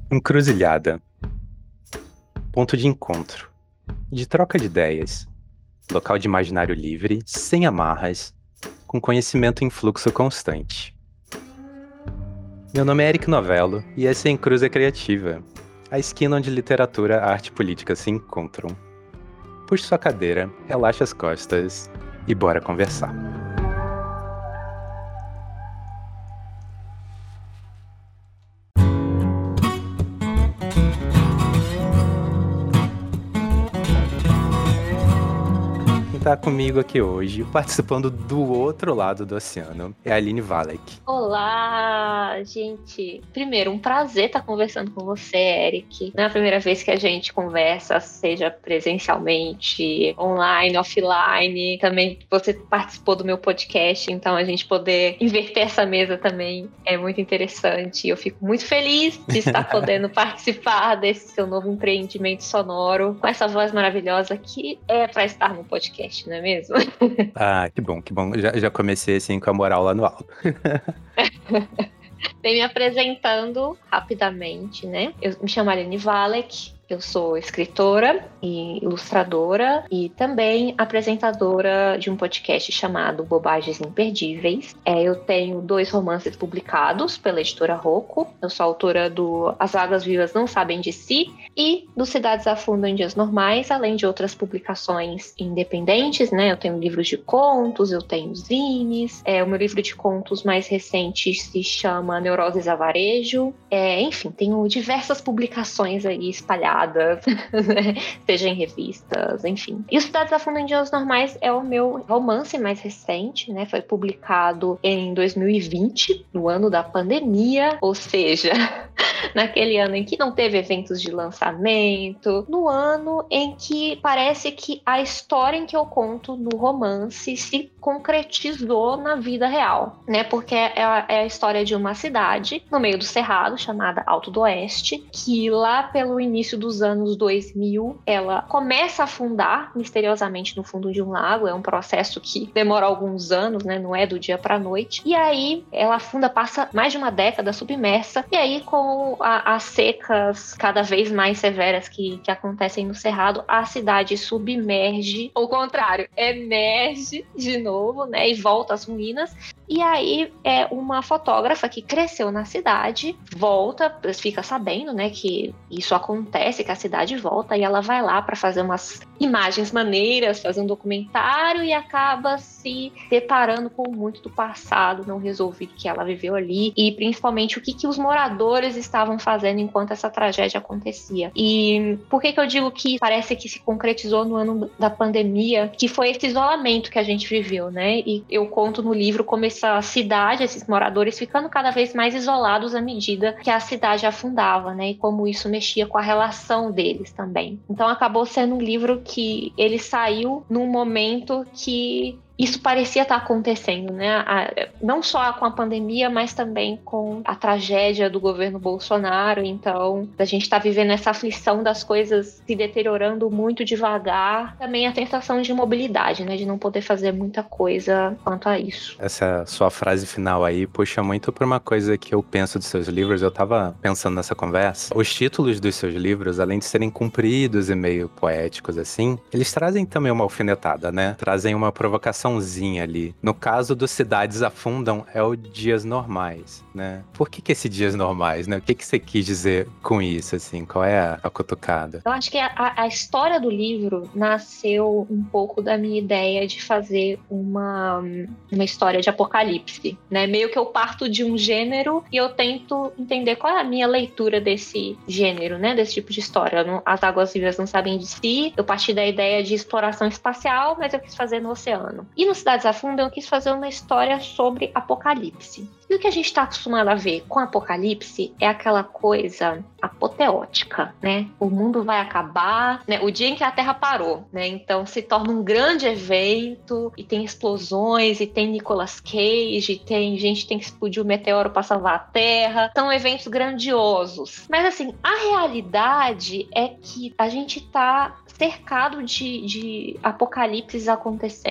Encruzilhada. Ponto de encontro. De troca de ideias. Local de imaginário livre, sem amarras, com conhecimento em fluxo constante. Meu nome é Eric Novello e esse é Encruza Criativa, a esquina onde literatura, arte e política se encontram. Puxe sua cadeira, relaxe as costas e bora conversar. Quem tá comigo aqui hoje, participando do outro lado do oceano, é a Aline Valek. Olá, gente! Primeiro, um prazer estar conversando com você, Eric. Não é a primeira vez que a gente conversa, seja presencialmente, online, offline. Também você participou do meu podcast, então a gente poder inverter essa mesa também é muito interessante. Eu fico muito feliz de estar podendo participar desse seu novo empreendimento sonoro, com essa voz maravilhosa que é para estar no podcast. Não é mesmo? Ah, que bom, que bom. Já comecei assim com a moral lá no alto. Bem, me apresentando rapidamente, né? Eu me chamo Aline Valek. Eu sou escritora e ilustradora e também apresentadora de um podcast chamado Bobagens Imperdíveis. Eu tenho 2 romances publicados pela editora Rocco. Eu sou autora do As Águas Vivas Não Sabem de Si e do Cidades Afundam em Dias Normais, além de outras publicações independentes, né? Eu tenho livros de contos, eu tenho zines. O meu livro de contos mais recente se chama Neuroses a Varejo. Enfim, tenho diversas publicações aí espalhadas, né? Seja em revistas, enfim. E o Cidades Afundam em Dias Normais é o meu romance mais recente, né? Foi publicado em 2020, no ano da pandemia, ou seja, naquele ano em que não teve eventos de lançamento, no ano em que parece que a história em que eu conto no romance se concretizou na vida real, né? Porque é a história de uma cidade no meio do Cerrado, chamada Alto do Oeste, que lá pelo início dos anos 2000, ela começa a afundar misteriosamente no fundo de um lago. É um processo que demora alguns anos, né? Não é do dia para a noite. E aí ela afunda, passa mais de uma década submersa. E aí com as secas cada vez mais severas que acontecem no Cerrado, a cidade submerge, ou contrário, emerge de novo, né? E volta às ruínas. E aí uma fotógrafa que cresceu na cidade volta, fica sabendo, né, que isso acontece, que a cidade volta, e ela vai lá para fazer umas imagens maneiras, fazer um documentário e acaba se deparando com muito do passado não resolvido que ela viveu ali, e principalmente o que os moradores estavam fazendo enquanto essa tragédia acontecia. E por que eu digo que parece que se concretizou no ano da pandemia, que foi esse isolamento que a gente viveu, né? E eu conto no livro como essa cidade, esses moradores ficando cada vez mais isolados à medida que a cidade afundava, né? E como isso mexia com a relação deles também. Então acabou sendo um livro que ele saiu num momento que isso parecia estar acontecendo, né? Não só com a pandemia, mas também com a tragédia do governo Bolsonaro. Então, a gente está vivendo essa aflição das coisas se deteriorando muito devagar. Também a sensação de imobilidade, né? De não poder fazer muita coisa quanto a isso. Essa sua frase final aí puxa muito para uma coisa que eu penso dos seus livros. Eu tava pensando nessa conversa. Os títulos dos seus livros, além de serem compridos e meio poéticos assim, eles trazem também uma alfinetada, né? Trazem uma provocação ali. No caso do Cidades Afundam, é o Dias Normais, né? Por que esse Dias Normais, né? O que você quis dizer com isso, assim? Qual é a cutucada? Eu acho que a história do livro nasceu um pouco da minha ideia de fazer uma história de apocalipse, né? Meio que eu parto de um gênero e eu tento entender qual é a minha leitura desse gênero, né? Desse tipo de história. As Águas Vivas Não Sabem de Si. Eu parti da ideia de exploração espacial, mas eu quis fazer no oceano. E no Cidades Afundam eu quis fazer uma história sobre apocalipse. E o que a gente está acostumado a ver com apocalipse é aquela coisa apoteótica, né? O mundo vai acabar, né? O dia em que a Terra parou, né? Então se torna um grande evento e tem explosões e tem Nicolas Cage, e tem gente que tem que explodir o meteoro para salvar a Terra. São eventos grandiosos. Mas assim, a realidade é que a gente está cercado de apocalipses acontecendo.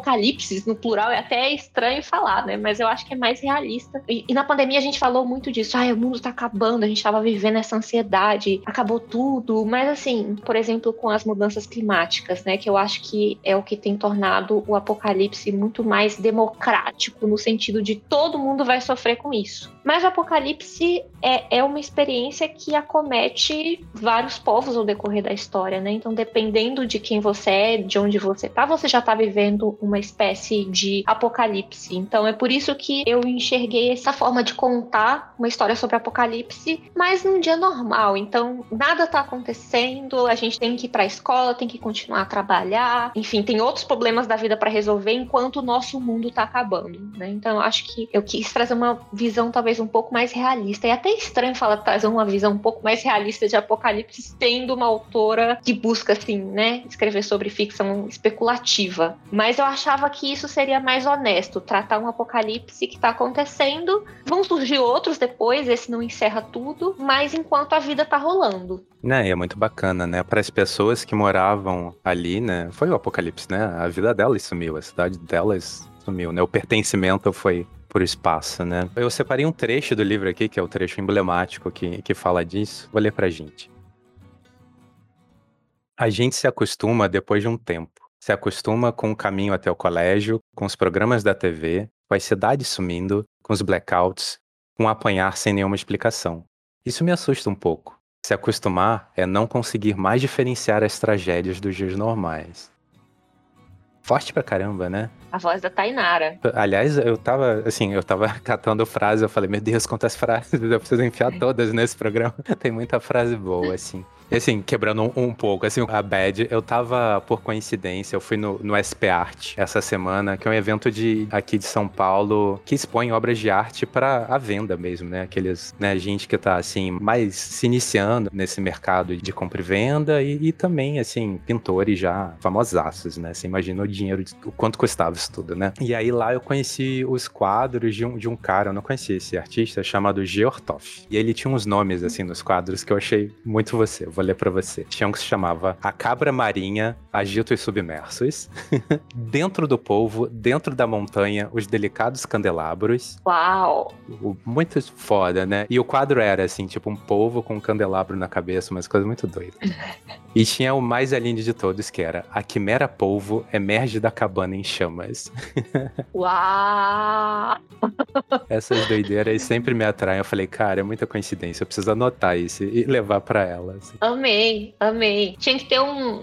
apocalipse no plural é até estranho falar, né? Mas eu acho que é mais realista. E na pandemia a gente falou muito disso. O mundo tá acabando, a gente tava vivendo essa ansiedade, acabou tudo. Mas assim, por exemplo, com as mudanças climáticas, né? Que eu acho que é o que tem tornado o apocalipse muito mais democrático, no sentido de todo mundo vai sofrer com isso. Mas o apocalipse é uma experiência que acomete vários povos ao decorrer da história, né? Então, dependendo de quem você é, de onde você tá, você já tá vivendo uma espécie de apocalipse. Então, é por isso que eu enxerguei essa forma de contar uma história sobre apocalipse, mas num dia normal. Então, nada tá acontecendo, a gente tem que ir pra escola, tem que continuar a trabalhar, enfim, tem outros problemas da vida para resolver enquanto o nosso mundo tá acabando, né? Então, eu acho que eu quis trazer uma visão talvez um pouco mais realista. É até estranho falar trazer uma visão um pouco mais realista de apocalipse, tendo uma autora que busca, assim, né, escrever sobre ficção especulativa. Mas eu achava que isso seria mais honesto, tratar um apocalipse que tá acontecendo, vão surgir outros depois, esse não encerra tudo, mas enquanto a vida tá rolando. Né, e é muito bacana, né? Para as pessoas que moravam ali, né? Foi o apocalipse, né? A vida delas sumiu, a cidade delas sumiu, né? O pertencimento foi por espaço, né? Eu separei um trecho do livro aqui, que é o trecho emblemático que fala disso. Vou ler pra gente. A gente se acostuma depois de um tempo. Se acostuma com o caminho até o colégio, com os programas da TV, com as cidades sumindo, com os blackouts, com o apanhar sem nenhuma explicação. Isso me assusta um pouco. Se acostumar é não conseguir mais diferenciar as tragédias dos dias normais. Forte pra caramba, né? A voz da Tainara. Aliás, eu tava catando frase, eu falei, meu Deus, quantas frases, eu preciso enfiar todas nesse programa. Tem muita frase boa, assim. E assim, quebrando um pouco, assim, a Bad, eu tava, por coincidência, eu fui no SP Art essa semana, que é um evento aqui de São Paulo, que expõe obras de arte para a venda mesmo, né? Aqueles, né, gente que tá, assim, mais se iniciando nesse mercado de compra e venda e também, assim, pintores já famosaços, né? Você imagina o dinheiro, o quanto custava isso tudo, né? E aí lá eu conheci os quadros de um cara, eu não conhecia esse artista, chamado Geortoff. E ele tinha uns nomes, assim, nos quadros que eu achei muito você. Vou ler pra você. Tinha um que se chamava A Cabra Marinha, Agitos Submersos. Dentro do polvo, dentro da montanha, os delicados candelabros. Uau! Muito foda, né? E o quadro era, assim, tipo um polvo com um candelabro na cabeça, umas coisas muito doidas. E tinha o mais lindo de todos, que era A Quimera Polvo emerge da cabana em chamas. Uau! Essas doideiras sempre me atraem. Eu falei, cara, é muita coincidência, eu preciso anotar isso e levar pra ela. Assim. Amei. Tinha que ter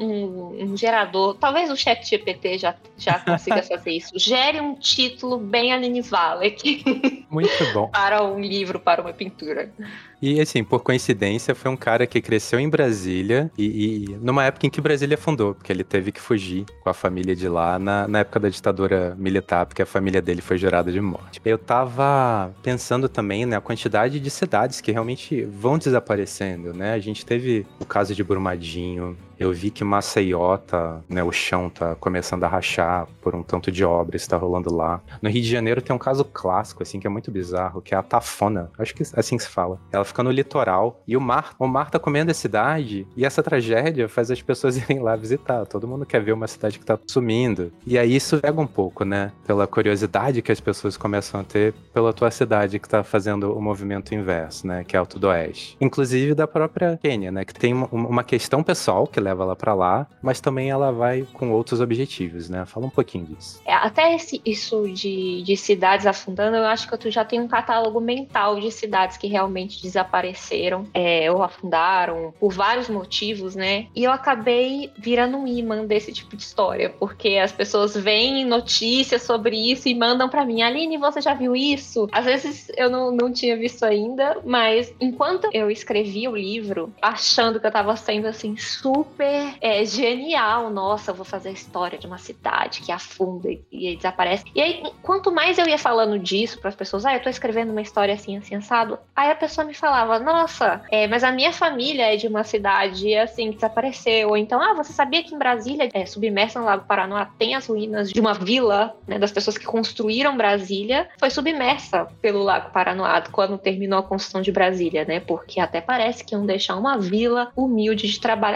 um gerador. Talvez o ChatGPT já consiga fazer isso. Gere um título bem Aline Valek. Muito bom. Para um livro, para uma pintura. E assim, por coincidência, foi um cara que cresceu em Brasília e numa época em que Brasília afundou, porque ele teve que fugir com a família de lá na época da ditadura militar, porque a família dele foi gerada de morte. Eu tava pensando também na quantidade de cidades que realmente vão desaparecendo, né? A gente teve o caso de Brumadinho, eu vi que Maceió o chão tá começando a rachar por um tanto de obras que tá rolando lá. No Rio de Janeiro tem um caso clássico, assim, que é muito bizarro, que é a Tafona. Acho que é assim que se fala. Ela fica no litoral e o mar tá comendo a cidade e essa tragédia faz as pessoas irem lá visitar. Todo mundo quer ver uma cidade que tá sumindo. E aí isso pega um pouco, né? Pela curiosidade que as pessoas começam a ter pela tua cidade que tá fazendo o movimento inverso, né? Que é Alto do Oeste. Inclusive da própria Quênia, né? Que tem uma questão pessoal que leva ela pra lá, mas também ela vai com outros objetivos, né? Fala um pouquinho disso. Até isso de cidades afundando, eu acho que tu já tem um catálogo mental de cidades que realmente desapareceram ou afundaram por vários motivos, né? E eu acabei virando um imã desse tipo de história, porque as pessoas veem notícias sobre isso e mandam pra mim, Aline, você já viu isso? Às vezes eu não tinha visto ainda, mas enquanto eu escrevi o livro, achando que eu tava sendo assim super genial, nossa, eu vou fazer a história de uma cidade que afunda e desaparece. E aí, quanto mais eu ia falando disso para as pessoas, eu tô escrevendo uma história assim, assim, assado, aí a pessoa me falava, nossa, mas a minha família é de uma cidade assim, que desapareceu. Ou então, você sabia que em Brasília, submersa no Lago Paranoá, tem as ruínas de uma vila, né, das pessoas que construíram Brasília, foi submersa pelo Lago Paranoá quando terminou a construção de Brasília, né, porque até parece que iam deixar uma vila humilde de trabalhadores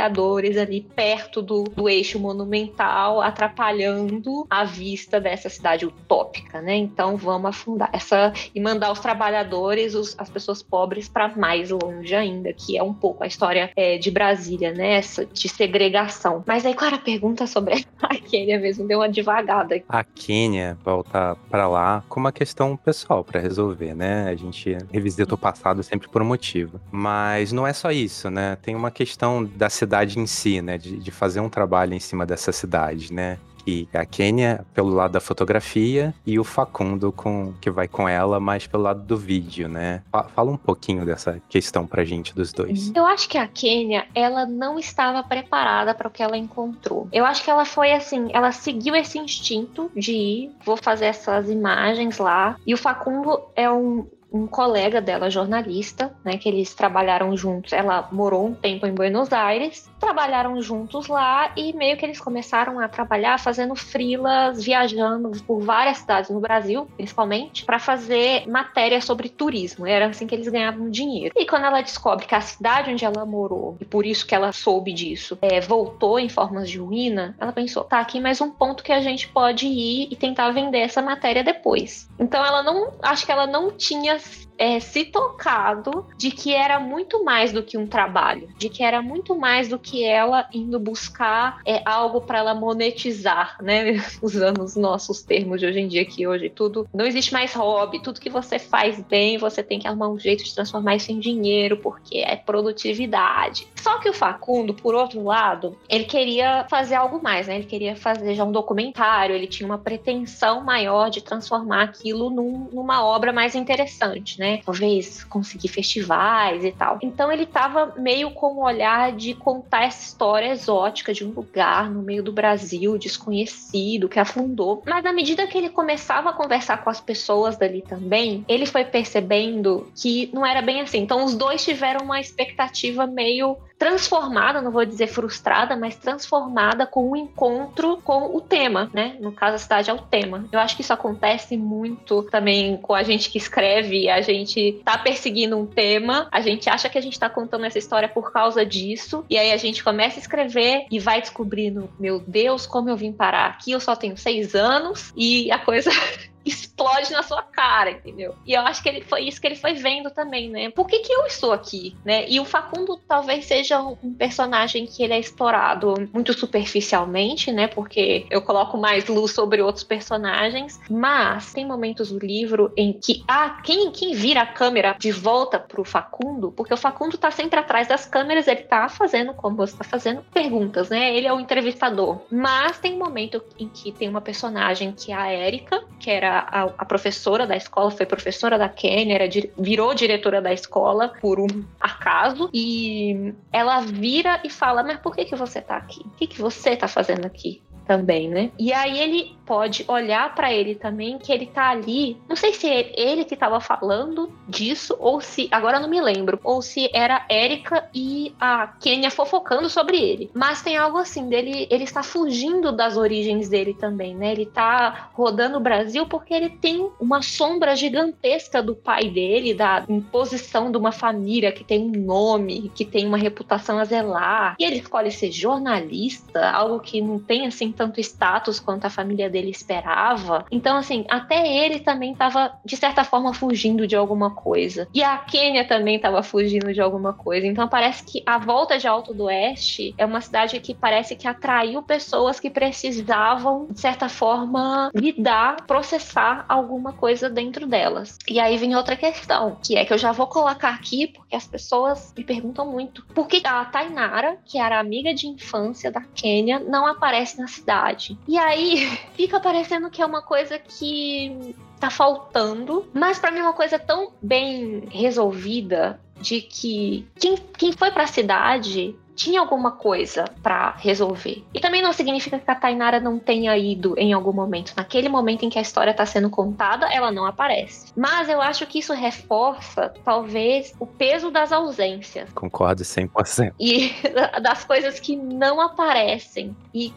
árvores ali perto do eixo monumental, atrapalhando a vista dessa cidade utópica, né? Então vamos afundar e mandar os trabalhadores, as pessoas pobres, para mais longe ainda, que é um pouco a história de Brasília, né? Essa de segregação. Mas aí, qual era a pergunta sobre a Quênia mesmo? Deu uma devagada. A Quênia volta pra lá com uma questão pessoal pra resolver, né? A gente revisita o passado sempre por um motivo. Mas não é só isso, né? Tem uma questão da cidade em si, né? De fazer um trabalho em cima dessa cidade, né? E a Quênia pelo lado da fotografia e o Facundo que vai com ela, mais pelo lado do vídeo, né? Fala um pouquinho dessa questão pra gente dos dois. Eu acho que a Quênia, ela não estava preparada para o que ela encontrou. Eu acho que ela foi assim, ela seguiu esse instinto de ir, vou fazer essas imagens lá. E o Facundo é um colega dela, jornalista, né, que eles trabalharam juntos. Ela morou um tempo em Buenos Aires, trabalharam juntos lá e meio que eles começaram a trabalhar fazendo freelas, viajando por várias cidades no Brasil, principalmente, para fazer matérias sobre turismo. Era assim que eles ganhavam dinheiro. E quando ela descobre que a cidade onde ela morou, e por isso que ela soube disso, voltou em formas de ruína, ela pensou, tá aqui mais um ponto que a gente pode ir e tentar vender essa matéria depois. Então acho que ela não tinha se tocado de que era muito mais do que um trabalho, de que era muito mais do que ela indo buscar algo para ela monetizar, né? Usando os nossos termos de hoje em dia, que hoje tudo, não existe mais hobby, tudo que você faz bem, você tem que arrumar um jeito de transformar isso em dinheiro, porque é produtividade. Só que o Facundo, por outro lado, ele queria fazer algo mais, né? Ele queria fazer já um documentário, ele tinha uma pretensão maior de transformar aquilo numa obra mais interessante, né? Talvez conseguir festivais e tal. Então ele tava meio com o olhar de contar essa história exótica de um lugar no meio do Brasil, desconhecido, que afundou. Mas à medida que ele começava a conversar com as pessoas dali também, ele foi percebendo que não era bem assim. Então os dois tiveram uma expectativa meio transformada, não vou dizer frustrada, mas transformada com o encontro com o tema, né? No caso, a cidade é o tema. Eu acho que isso acontece muito também com a gente que escreve, a gente tá perseguindo um tema, a gente acha que a gente tá contando essa história por causa disso, e aí a gente começa a escrever e vai descobrindo, meu Deus, como eu vim parar aqui, eu só tenho 6 anos, e a coisa explode na sua cara, entendeu? E eu acho que foi isso que ele foi vendo também, né? Por que eu estou aqui, né? E o Facundo talvez seja um personagem que ele é explorado muito superficialmente, né? Porque eu coloco mais luz sobre outros personagens, mas tem momentos do livro em que quem vira a câmera de volta pro Facundo, porque o Facundo tá sempre atrás das câmeras, ele tá fazendo, como você tá fazendo, perguntas, né? Ele é o entrevistador. Mas tem um momento em que tem uma personagem que é a Érica, que era a professora da escola, foi professora da Quênia, virou diretora da escola por um acaso, e ela vira e fala, mas por que você tá aqui? O que você tá fazendo aqui? Também, né? E aí ele pode olhar pra ele também, que ele tá ali, não sei se é ele que tava falando disso, ou se, agora eu não me lembro, ou se era a Érica e a Quênia fofocando sobre ele. Mas tem algo assim, ele está fugindo das origens dele também, né? Ele tá rodando o Brasil porque ele tem uma sombra gigantesca do pai dele, da imposição de uma família que tem um nome, que tem uma reputação a zelar. E ele escolhe ser jornalista, algo que não tem, assim, tanto status quanto a família dele esperava. Então, assim, até ele também estava, de certa forma, fugindo de alguma coisa. E a Quênia também estava fugindo de alguma coisa. Então, parece que a volta de Alto do Oeste é uma cidade que parece que atraiu pessoas que precisavam, de certa forma, lidar, processar alguma coisa dentro delas. E aí vem outra questão, que é que eu já vou colocar aqui, porque as pessoas me perguntam muito. Por que a Tainara, que era amiga de infância da Quênia, não aparece na cidade? E aí fica parecendo que é uma coisa que tá faltando, mas pra mim é uma coisa tão bem resolvida de que quem foi pra cidade tinha alguma coisa pra resolver. E também não significa que a Tainara não tenha ido em algum momento. Naquele momento em que a história tá sendo contada, ela não aparece. Mas eu acho que isso reforça, talvez, o peso das ausências. Concordo 100%. E das coisas que não aparecem. E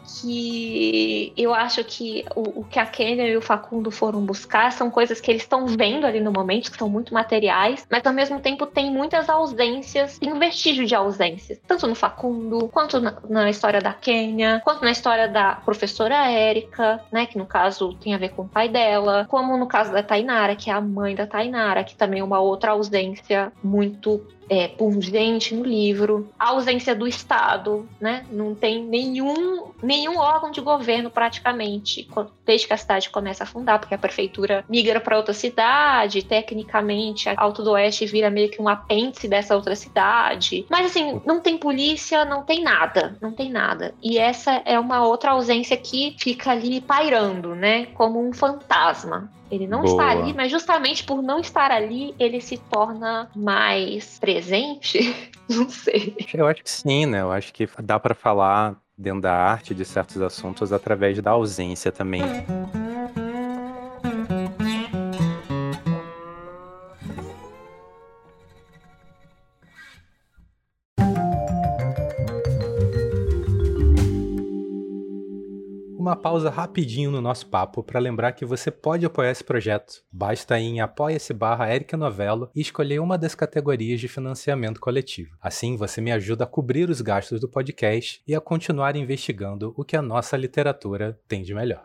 que eu acho que o que a Quênia e o Facundo foram buscar são coisas que eles estão vendo ali no momento, que são muito materiais, mas ao mesmo tempo tem muitas ausências, tem um vestígio de ausências. Tanto no Facundo Facundo, quanto na história da Kênia, quanto na história da professora Érica, né, que no caso tem a ver com o pai dela, como no caso da Tainara, que é a mãe da Tainara, que também é uma outra ausência muito pungente no livro. A ausência do Estado, né? Não tem nenhum órgão de governo praticamente, desde que a cidade começa a afundar, porque a prefeitura migra para outra cidade, tecnicamente a Alto do Oeste vira meio que um apêndice dessa outra cidade. Mas assim, não tem polícia, não tem nada. E essa é uma outra ausência que fica ali pairando, né? Como um fantasma. Ele não está ali, mas justamente por não estar ali, ele se torna mais presente? Não sei. Eu acho que sim, né? Eu acho que dá pra falar dentro da arte de certos assuntos através da ausência também. Uma pausa rapidinho no nosso papo para lembrar que você pode apoiar esse projeto. Basta ir em apoia-se/Érica Novello e escolher uma das categorias de financiamento coletivo. Assim, você me ajuda a cobrir os gastos do podcast e a continuar investigando o que a nossa literatura tem de melhor.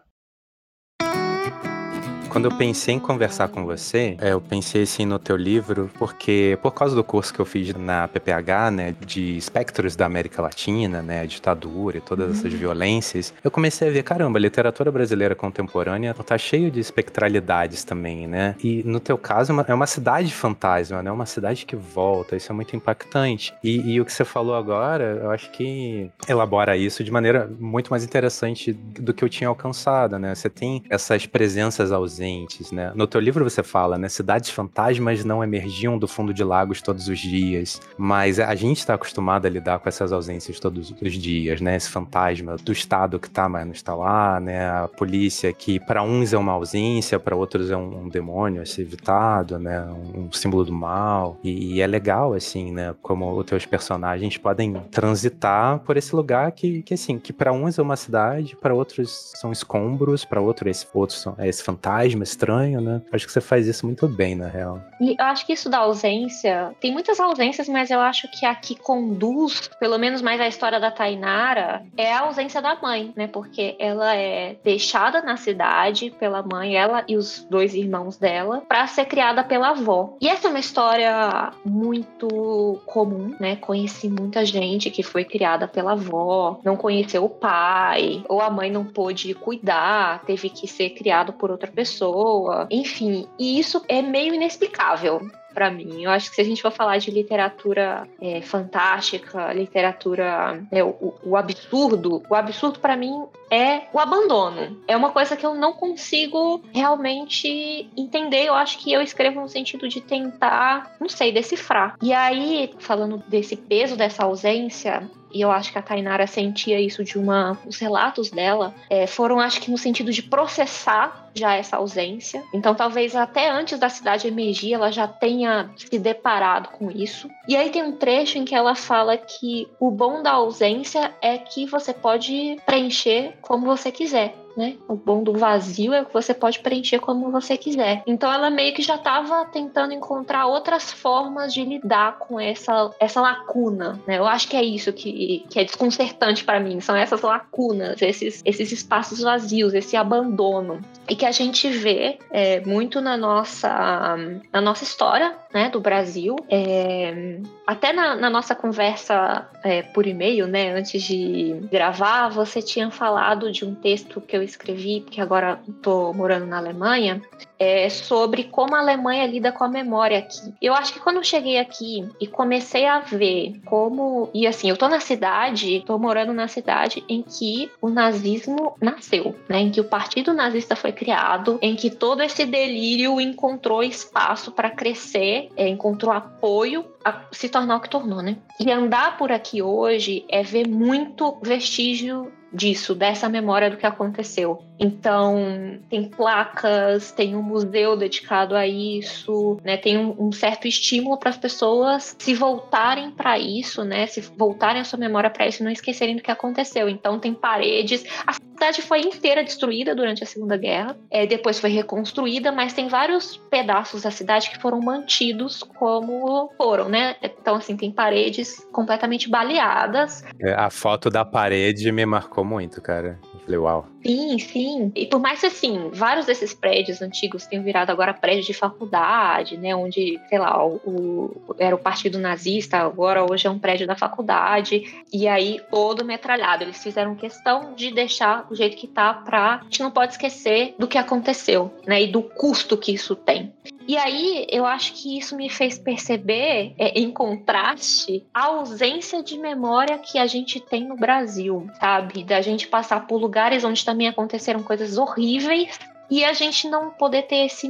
Quando eu pensei em conversar com você, eu pensei assim no teu livro, porque por causa do curso que eu fiz na PPH, né, de espectros da América Latina, né, a ditadura e todas essas violências, eu comecei a ver, caramba, a literatura brasileira contemporânea tá cheio de espectralidades também, né? E no teu caso é uma cidade fantasma, né? Uma cidade que volta, isso é muito impactante. E o que você falou agora, eu acho que elabora isso de maneira muito mais interessante do que eu tinha alcançado, né? Você tem essas presenças ausentes, né? No teu livro você fala, né? Cidades fantasmas não emergiam do fundo de lagos todos os dias, mas a gente está acostumado a lidar com essas ausências todos os dias, né? Esse fantasma do Estado que tá, mas não está lá, né? A polícia que para uns é uma ausência, para outros é um demônio a ser evitado, né? Um símbolo do mal. E é legal, assim, né? Como os teus personagens podem transitar por esse lugar que assim, que para uns é uma cidade, para outros são escombros, para outros são esse fantasma estranho, né? Acho que você faz isso muito bem, na real. E eu acho que isso da ausência, tem muitas ausências, mas eu acho que a que conduz, pelo menos mais a história da Tainara, é a ausência da mãe, né? Porque ela é deixada na cidade pela mãe, ela e os 2 irmãos dela, para ser criada pela avó. E essa é uma história muito comum, né? Conheci muita gente que foi criada pela avó, não conheceu o pai, ou a mãe não pôde cuidar, teve que ser criado por outra pessoa, enfim, e isso é meio inexplicável para mim. Eu acho que se a gente for falar de literatura fantástica, literatura o absurdo para mim é o abandono. É uma coisa que eu não consigo realmente entender. Eu acho que eu escrevo no sentido de tentar, não sei, decifrar. E aí, falando desse peso dessa ausência, e eu acho que a Tainara sentia isso os relatos dela, foram, acho que no sentido de processar já essa ausência. Então, talvez até antes da cidade emergir, ela já tenha se deparado com isso. E aí tem um trecho em que ela fala que o bom da ausência é que você pode preencher como você quiser, né? O bom do vazio é que você pode preencher como você quiser. Então ela meio que já estava tentando encontrar outras formas de lidar com essa lacuna, né? Eu acho que é isso que é desconcertante para mim, são essas lacunas, esses espaços vazios, esse abandono. E que a gente vê muito na nossa história, né, do Brasil. Até na nossa conversa por e-mail, né, antes de gravar, você tinha falado de um texto que eu escrevi, porque agora estou morando na Alemanha, sobre como a Alemanha lida com a memória aqui. Eu acho que quando eu cheguei aqui e comecei a ver como... E assim, eu tô morando na cidade em que o nazismo nasceu, né, em que o Partido Nazista foi criado, em que todo esse delírio encontrou espaço para crescer, encontrou apoio a se tornar o que tornou, né? E andar por aqui hoje é ver muito vestígio disso, dessa memória do que aconteceu. Então, tem placas, tem um museu dedicado a isso, né? Tem um certo estímulo para as pessoas se voltarem para isso, né? Se voltarem a sua memória para isso e não esquecerem do que aconteceu. Então, tem paredes. cidade foi inteira destruída durante a Segunda Guerra, depois foi reconstruída, mas tem vários pedaços da cidade que foram mantidos como foram, né? Então, assim, tem paredes completamente baleadas. A foto da parede me marcou muito, cara. Eu falei, uau. Sim, sim. E por mais que, assim, vários desses prédios antigos tenham virado agora prédios de faculdade, né? Onde, sei lá, era o partido nazista, agora hoje é um prédio da faculdade. E aí, todo metralhado. Eles fizeram questão de deixar do jeito que tá a gente não pode esquecer do que aconteceu, né? E do custo que isso tem. E aí, eu acho que isso me fez perceber, em contraste, a ausência de memória que a gente tem no Brasil, sabe? Da gente passar por lugares onde também aconteceram coisas horríveis e a gente não poder ter esse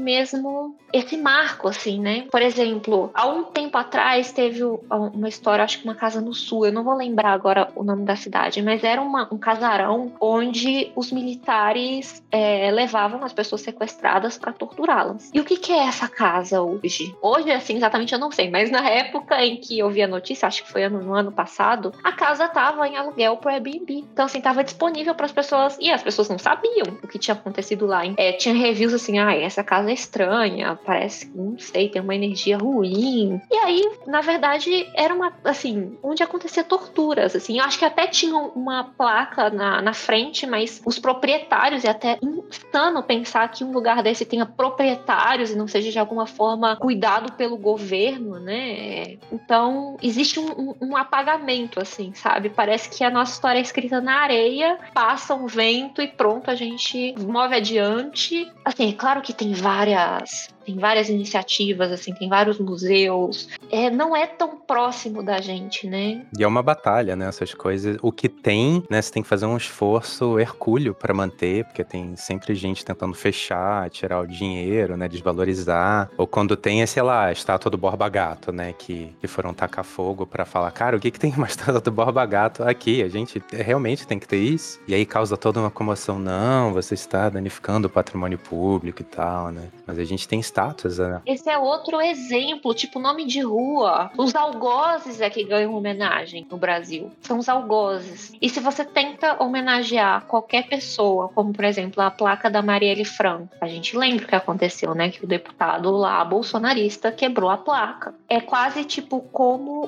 marco, assim, né? Por exemplo, há um tempo atrás teve uma história, acho que uma casa no sul, eu não vou lembrar agora o nome da cidade, mas era um casarão onde os militares levavam as pessoas sequestradas para torturá-las. E o que é essa casa hoje? Hoje, assim, exatamente eu não sei, mas na época em que eu vi a notícia, acho que foi no ano passado, a casa estava em aluguel pro Airbnb. Então, assim, estava disponível para as pessoas, e as pessoas não sabiam o que tinha acontecido lá. Tinha reviews assim, essa casa é estranha, parece, não sei, tem uma energia ruim. E aí, na verdade, era onde acontecia torturas, assim. Eu acho que até tinha uma placa na frente, mas os proprietários, e até insano pensar que um lugar desse tenha proprietários e não seja de alguma forma cuidado pelo governo, né? Então, existe um apagamento, assim, sabe? Parece que a nossa história é escrita na areia, passa um vento e pronto, a gente move adiante. Assim, é claro que tem várias iniciativas, assim, tem vários museus. Não é tão próximo da gente, né? E é uma batalha, né? Essas coisas. O que tem, né? Você tem que fazer um esforço hercúleo pra manter, porque tem sempre gente tentando fechar, tirar o dinheiro, né? Desvalorizar. Ou quando tem, sei lá, a estátua do Borba Gato, né? Que foram tacar fogo pra falar, cara, o que tem uma estátua do Borba Gato aqui? A gente realmente tem que ter isso? E aí causa toda uma comoção. Não, você está danificando o patrimônio público e tal, né? Mas a gente tem estátuas, né? Esse é outro exemplo, tipo nome de rua. Os algozes que ganham homenagem no Brasil. São os algozes. E se você tenta homenagear qualquer pessoa, como por exemplo a placa da Marielle Franco, a gente lembra o que aconteceu, né? Que o deputado lá, bolsonarista, quebrou a placa. É quase tipo como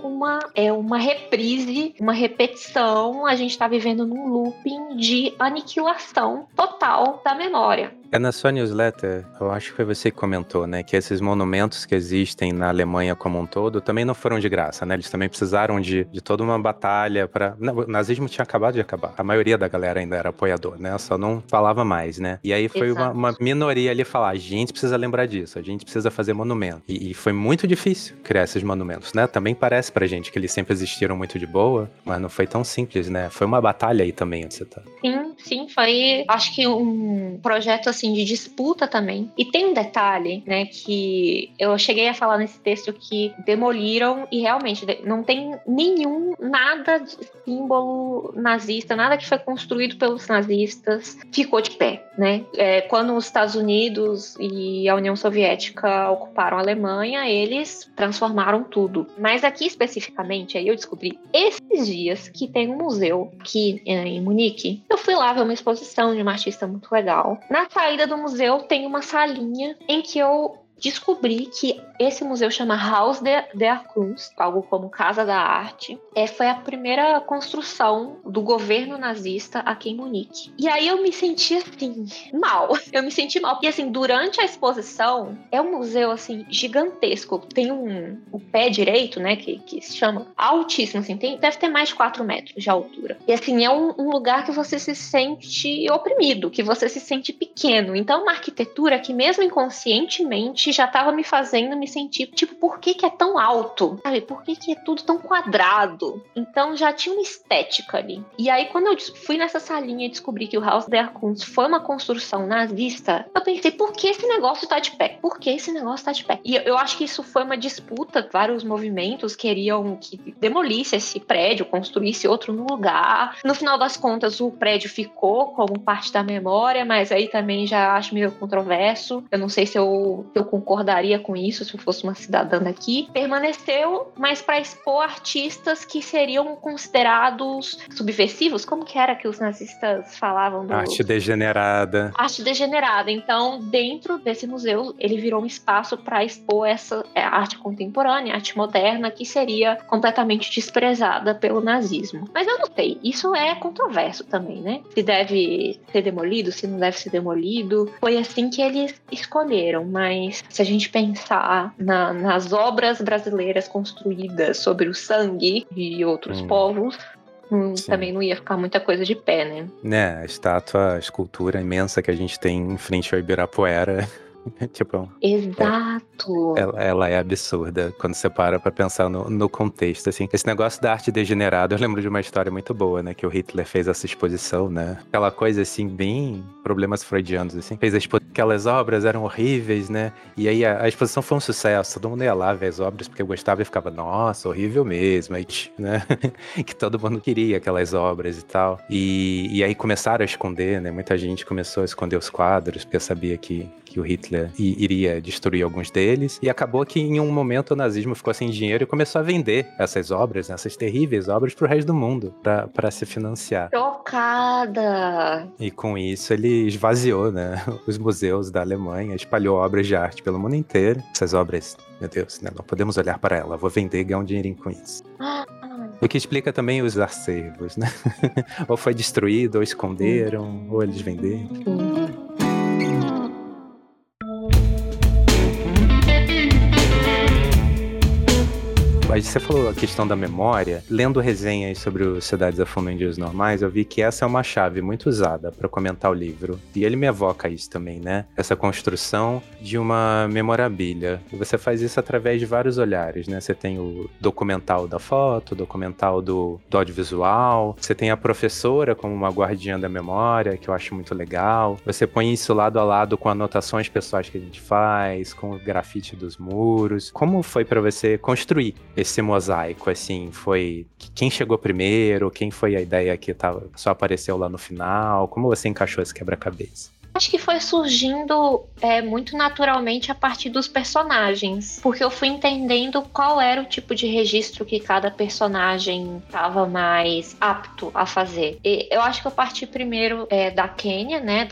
uma reprise, uma repetição. A gente tá vivendo num looping de aniquilação total da memória. Na sua newsletter, eu acho que foi você que comentou, né, que esses monumentos que existem na Alemanha como um todo também não foram de graça, né? Eles também precisaram de toda uma batalha para... O nazismo tinha acabado de acabar. A maioria da galera ainda era apoiador, né? Só não falava mais, né? E aí foi uma minoria ali falar, a gente precisa lembrar disso, a gente precisa fazer monumento. E foi muito difícil criar esses monumentos, né? Também parece pra gente que eles sempre existiram muito de boa, mas não foi tão simples, né? Foi uma batalha aí também onde você tá. Sim, foi, acho que um projeto assim de disputa também. E tem um detalhe, né, que eu cheguei a falar nesse texto que demoliram e realmente não tem nada de símbolo nazista, nada que foi construído pelos nazistas ficou de pé, né? Quando os Estados Unidos e a União Soviética ocuparam a Alemanha, eles transformaram tudo. Mas aqui especificamente, aí eu descobri esses dias que tem um museu aqui em Munique. Eu fui lá ver uma exposição de uma artista muito legal. Na saída do museu tem uma salinha em que eu descobri que esse museu chama Haus der Kunst, algo como Casa da Arte. Foi a primeira construção do governo nazista aqui em Munique. E aí eu me senti assim, mal. Eu me senti mal. E assim, durante a exposição, é um museu assim, gigantesco. Tem o pé direito, né, que se chama altíssimo, assim, deve ter mais de 4 metros de altura. E assim, é um lugar que você se sente oprimido, que você se sente pequeno. Então, uma arquitetura que mesmo inconscientemente já estava me fazendo me sentir, tipo, por que é tão alto? Sabe? Por que é tudo tão quadrado? Então já tinha uma estética ali. E aí quando eu fui nessa salinha e descobri que o Haus der Kunst foi uma construção nazista, eu pensei, por que esse negócio tá de pé? Por que esse negócio tá de pé? E eu acho que isso foi uma disputa, vários movimentos queriam que demolisse esse prédio, construísse outro no lugar. No final das contas, o prédio ficou como parte da memória, mas aí também já acho meio controverso. Eu não sei se eu concordaria com isso se eu fosse uma cidadã daqui, permaneceu, mas para expor artistas que seriam considerados subversivos. Como que era que os nazistas falavam? Arte degenerada. Arte degenerada. Então, dentro desse museu, ele virou um espaço para expor essa arte contemporânea, arte moderna, que seria completamente desprezada pelo nazismo. Mas eu não sei, isso é controverso também, né? Se deve ser demolido, se não deve ser demolido. Foi assim que eles escolheram, mas se a gente pensar nas obras brasileiras construídas sobre o sangue de outros povos, também não ia ficar muita coisa de pé, né? A estátua, a escultura imensa que a gente tem em frente ao Ibirapuera, tipo... Exato! Ela é absurda quando você para pra pensar no contexto, assim. Esse negócio da arte degenerada, eu lembro de uma história muito boa, né? Que o Hitler fez essa exposição, né? Aquela coisa, assim, bem problemas freudianos, assim. Fez aquelas obras eram horríveis, né? E aí a exposição foi um sucesso. Todo mundo ia lá ver as obras porque gostava e ficava, nossa, horrível mesmo, aí, né? Que todo mundo queria aquelas obras e tal. E aí começaram a esconder, né? Muita gente começou a esconder os quadros porque sabia que o Hitler iria destruir alguns deles, e acabou que em um momento o nazismo ficou sem dinheiro e começou a vender essas obras, essas terríveis obras pro resto do mundo, pra se financiar. Chocada! E com isso ele esvaziou, né, os museus da Alemanha, espalhou obras de arte pelo mundo inteiro. Essas obras, meu Deus, né, não podemos olhar para ela, vou vender e ganhar um dinheirinho com isso. O que explica também os acervos, né? Ou foi destruído, ou esconderam, ou eles venderam. Mas você falou a questão da memória. Lendo resenhas sobre o Cidades a Fundo em Dias Normais, eu vi que essa é uma chave muito usada para comentar o livro. E ele me evoca isso também, né? Essa construção de uma memorabilia. E você faz isso através de vários olhares, né? Você tem o documental da foto, o documental do audiovisual. Você tem a professora como uma guardiã da memória, que eu acho muito legal. Você põe isso lado a lado com anotações pessoais que a gente faz, com o grafite dos muros. Como foi para você construir esse mosaico, assim? Foi quem chegou primeiro? Quem foi a ideia que só apareceu lá no final? Como você encaixou esse quebra-cabeça? Acho que foi surgindo muito naturalmente a partir dos personagens, porque eu fui entendendo qual era o tipo de registro que cada personagem estava mais apto a fazer. E eu acho que eu parti primeiro da Kenya, né,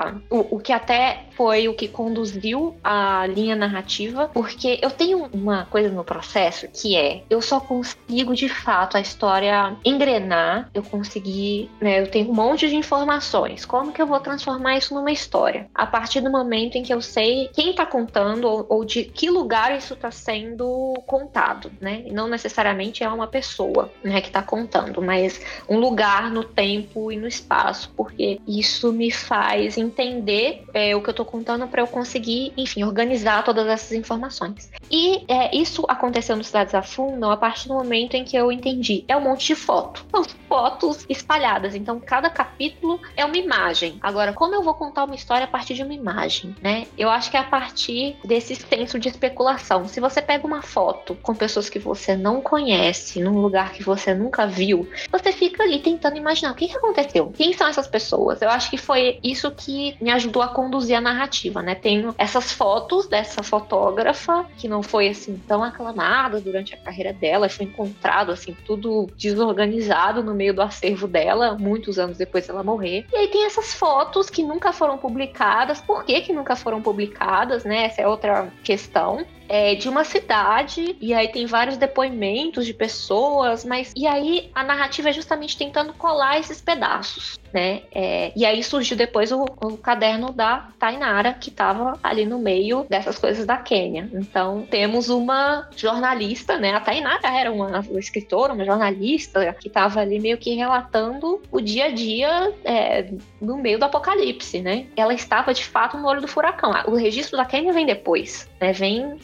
o que até foi o que conduziu a linha narrativa, porque eu tenho uma coisa no processo que eu só consigo de fato a história engrenar, eu consegui, né, eu tenho um monte de informações, como que eu vou transformar isso numa história? A partir do momento em que eu sei quem está contando ou de que lugar isso está sendo contado, né? E não necessariamente é uma pessoa, né, que está contando, mas um lugar no tempo e no espaço, porque isso me faz entender o que eu estou contando para eu conseguir, enfim, organizar todas essas informações. E isso aconteceu no Cidades a Fundo a partir do momento em que eu entendi. É um monte de foto. São fotos espalhadas, então cada capítulo é uma imagem. Agora, como eu vou contar uma história a partir de uma imagem, né? Eu acho que é a partir desse senso de especulação. Se você pega uma foto com pessoas que você não conhece, num lugar que você nunca viu, você fica ali tentando imaginar o que aconteceu. Quem são essas pessoas? Eu acho que foi isso que me ajudou a conduzir a narrativa, né? Tenho essas fotos dessa fotógrafa, que não foi assim tão aclamada durante a carreira dela, foi encontrado assim tudo desorganizado no meio do acervo dela, muitos anos depois dela morrer. E aí tem essas fotos que nunca foram publicadas. Por que nunca foram publicadas, né? Essa é outra questão. De uma cidade, e aí tem vários depoimentos de pessoas, e aí a narrativa é justamente tentando colar esses pedaços, né? E aí surgiu depois o caderno da Tainara, que estava ali no meio dessas coisas da Quênia. Então temos uma jornalista, né? A Tainara era uma escritora, uma jornalista, que estava ali meio que relatando o dia a dia no meio do apocalipse, né? Ela estava de fato no olho do furacão. O registro da Quênia vem depois, né? Vem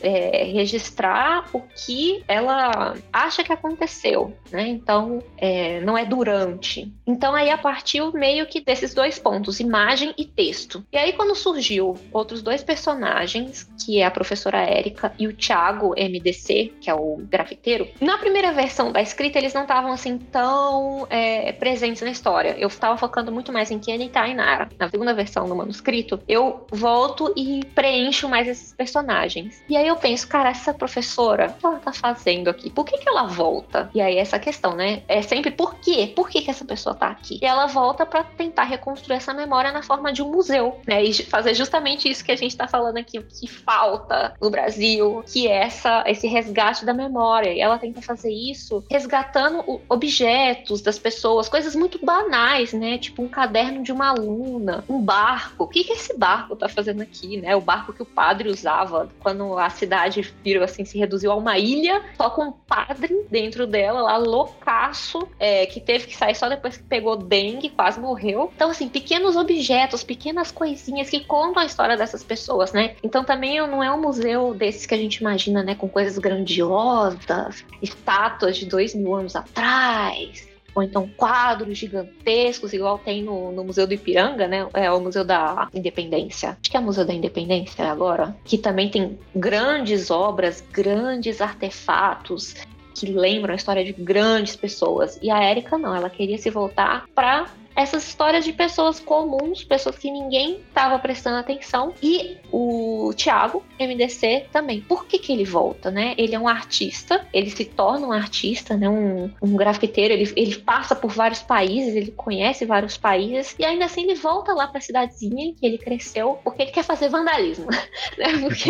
registrar o que ela acha que aconteceu, né? Então, não é durante. Então, aí, a partir meio que desses dois pontos, imagem e texto. E aí, quando surgiu outros dois personagens, que é a professora Érica e o Thiago MDC, que é o grafiteiro, na primeira versão da escrita, eles não estavam, assim, tão presentes na história. Eu estava focando muito mais em Kenny e Tainara. Na segunda versão do manuscrito, eu volto e preencho mais esses personagens. E aí eu penso, cara, essa professora, o que ela tá fazendo aqui? Por que ela volta? E aí essa questão, né? É sempre por quê? Por que essa pessoa tá aqui? E ela volta pra tentar reconstruir essa memória na forma de um museu, né? E fazer justamente isso que a gente tá falando aqui, o que falta no Brasil, que é esse resgate da memória. E ela tenta fazer isso resgatando objetos das pessoas, coisas muito banais, né? Tipo um caderno de uma aluna, um barco. O que esse barco tá fazendo aqui, né? O barco que o padre usava quando a cidade virou assim, se reduziu a uma ilha, só com um padre dentro dela, lá loucaço, que teve que sair só depois que pegou dengue, quase morreu. Então, assim, pequenos objetos, pequenas coisinhas que contam a história dessas pessoas, né? Então, também não é um museu desses que a gente imagina, né? Com coisas grandiosas, estátuas de 2000 anos atrás, ou então quadros gigantescos, igual tem no Museu do Ipiranga, né? É o Museu da Independência. Acho que é o Museu da Independência agora. Que também tem grandes obras, grandes artefatos que lembram a história de grandes pessoas. E a Érica não, ela queria se voltar para essas histórias de pessoas comuns, pessoas que ninguém estava prestando atenção. E o Thiago, MDC, também. Por que ele volta, né? Ele é um artista, ele se torna um artista, né? Um grafiteiro, ele passa por vários países, ele conhece vários países, e ainda assim ele volta lá para a cidadezinha que ele cresceu, porque ele quer fazer vandalismo, né? Porque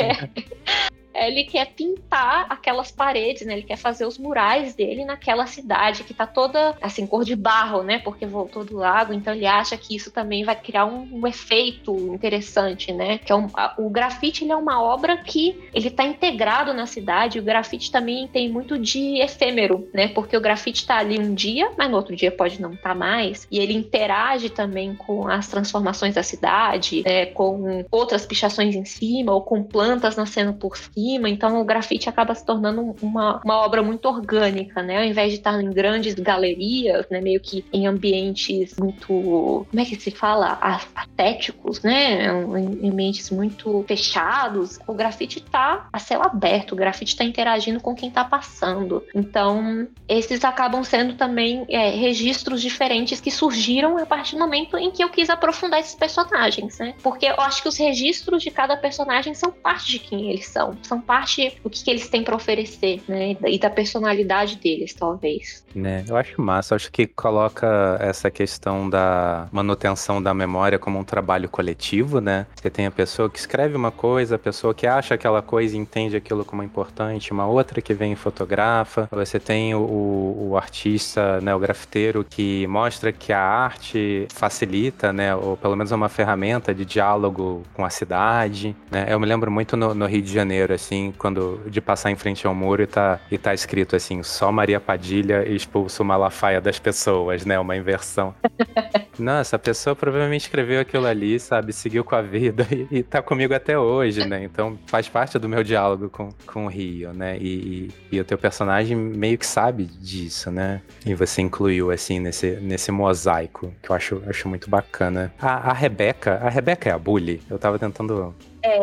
ele quer pintar aquelas paredes, né? Ele quer fazer os murais dele naquela cidade que tá toda, assim, cor de barro, né? Porque voltou do lago, então ele acha que isso também vai criar um efeito interessante, né? Que o grafite, ele é uma obra que ele tá integrado na cidade. O grafite também tem muito de efêmero, né? Porque o grafite tá ali um dia, mas no outro dia pode não estar mais. E ele interage também com as transformações da cidade, né? Com outras pichações em cima, ou com plantas nascendo por cima. Então o grafite acaba se tornando uma obra muito orgânica, né? Ao invés de estar em grandes galerias, né? Meio que em ambientes muito, como é que se fala? Aestéticos, né? Em ambientes muito fechados. O grafite tá a céu aberto, o grafite tá interagindo com quem tá passando. Então, esses acabam sendo também registros diferentes que surgiram a partir do momento em que eu quis aprofundar esses personagens, né? Porque eu acho que os registros de cada personagem são parte de quem eles são parte do que eles têm para oferecer, né? E da personalidade deles, talvez. Né, eu acho massa, eu acho que coloca essa questão da manutenção da memória como um trabalho coletivo, né? Você tem a pessoa que escreve uma coisa, a pessoa que acha aquela coisa e entende aquilo como importante, uma outra que vem e fotografa, você tem o artista, né, o grafiteiro que mostra que a arte facilita, né, ou pelo menos é uma ferramenta de diálogo com a cidade, né? Eu me lembro muito no Rio de Janeiro, assim, de passar em frente ao muro e tá escrito assim, só Maria Padilha expulsa o Malafaia das pessoas, né? Uma inversão. Nossa, a pessoa provavelmente escreveu aquilo ali, sabe? Seguiu com a vida e tá comigo até hoje, né? Então faz parte do meu diálogo com o Rio, né? E o teu personagem meio que sabe disso, né? E você incluiu, assim, nesse mosaico, que eu acho muito bacana. A Rebeca é a Bully? Eu tava tentando...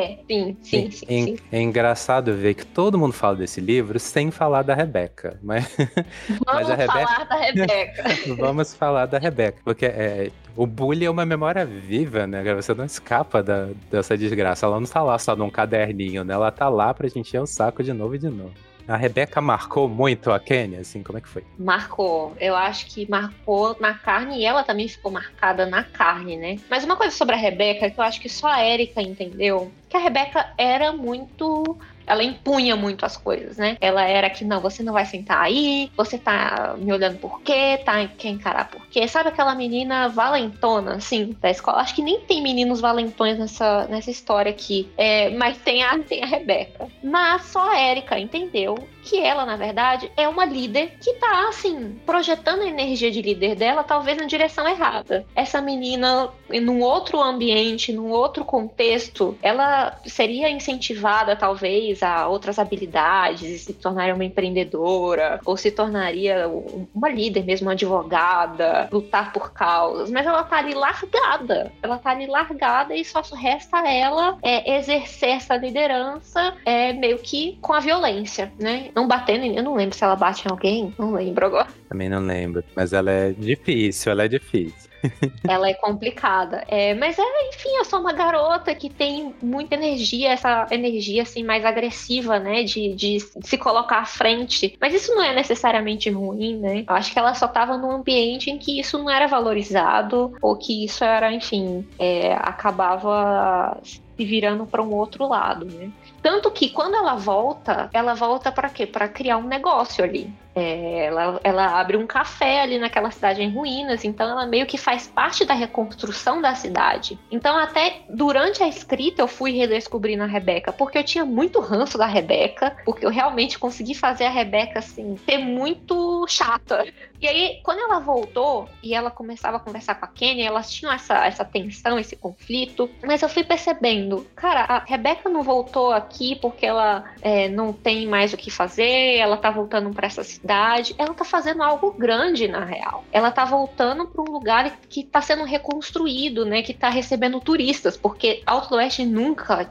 Sim. É engraçado ver que todo mundo fala desse livro sem falar da Rebeca. Mas falar da Rebeca. Vamos falar da Rebeca. Porque o bullying é uma memória viva, né? Você não escapa dessa desgraça. Ela não tá lá só num caderninho, né? Ela tá lá pra gente encher o saco de novo e de novo. A Rebeca marcou muito a Kenny, assim, como é que foi? Marcou. Eu acho que marcou na carne e ela também ficou marcada na carne, né? Mas uma coisa sobre a Rebeca que eu acho que só a Érica entendeu, que a Rebeca era muito... Ela impunha muito as coisas, né? Ela era que, não, você não vai sentar aí, você tá me olhando por quê, quer encarar por quê? Sabe aquela menina valentona, assim, da escola? Acho que nem tem meninos valentões nessa história aqui, mas tem a Rebeca. Mas só a Érica entendeu que ela, na verdade, é uma líder que tá, assim, projetando a energia de líder dela, talvez na direção errada. Essa menina, num outro ambiente, num outro contexto, ela seria incentivada, talvez, a outras habilidades e se tornaria uma empreendedora, ou se tornaria uma líder mesmo, uma advogada, lutar por causas, mas ela tá ali largada. Ela tá ali largada e só resta ela exercer essa liderança meio que com a violência, né? Não batendo eu não lembro se ela bate em alguém, não lembro agora. Também não lembro, mas ela é difícil. Ela é complicada. Mas enfim, eu sou uma garota que tem muita energia, essa energia assim mais agressiva, né? De se colocar à frente. Mas isso não é necessariamente ruim, né? Eu acho que ela só estava num ambiente em que isso não era valorizado, ou que isso era, enfim, acabava se virando para um outro lado, né? Tanto que quando ela volta para quê? Para criar um negócio ali. Ela abre um café ali naquela cidade em ruínas, então ela meio que faz parte da reconstrução da cidade. Então até durante a escrita eu fui redescobrindo a Rebeca, porque eu tinha muito ranço da Rebeca, porque eu realmente consegui fazer a Rebeca assim, ser muito chata. E aí, quando ela voltou e ela começava a conversar com a Kenny, elas tinham essa tensão, esse conflito, mas eu fui percebendo, cara, a Rebeca não voltou aqui porque ela não tem mais o que fazer, ela tá voltando pra essa cidade, ela tá fazendo algo grande, na real. Ela tá voltando pra um lugar que tá sendo reconstruído, né, que tá recebendo turistas, porque Alto do Oeste nunca